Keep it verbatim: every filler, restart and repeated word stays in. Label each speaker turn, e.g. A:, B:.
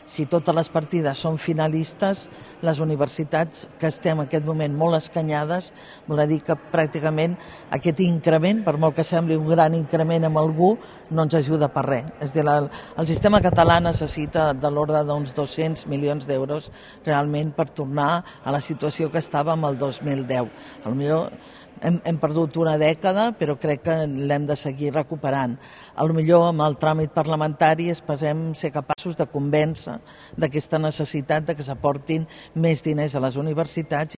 A: si totes les partides són finalistes, les universitats que estem en aquest moment molt escanyades, vol dir que pràcticament aquest increment, per molt que sembli un gran increment amb algú, no ens ajuda per res. És a dir, el, el sistema català necessita de l'ordre d'uns dos-cents milions d'euros realment per tornar a la situació que estàvem el dos mil deu. Potser Hem, hem perdut una dècada, però crec que l'hem de seguir recuperant. A lo millor amb el tràmit parlamentari esperem ser capaços de convèncer d'aquesta necessitat de que s'aportin més diners a les universitats